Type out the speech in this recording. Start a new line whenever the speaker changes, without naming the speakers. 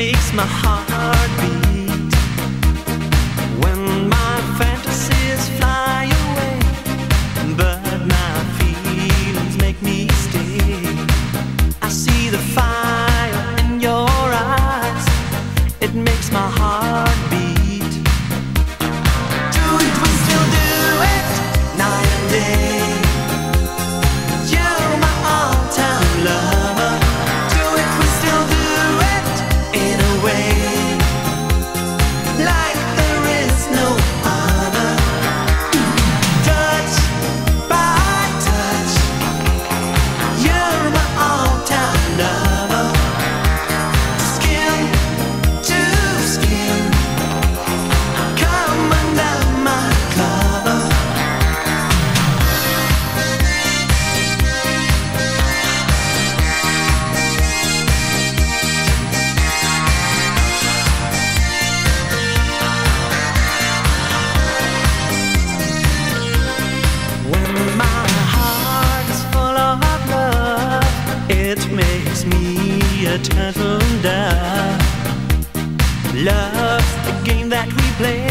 makes my heart beat. When my fantasies fly away, but my feelings make me stay. I see the fire in your eyes, it makes my heart beat. Do it, we still do it, night and day. You're my all-time lover. Do it, we still do it, in a way, like there is no other. Touch by touch, you're my all-time lover. Skin to skin, come under my cover. When my heart is full of love, it makes me a turtle dove. Love's the game that we play.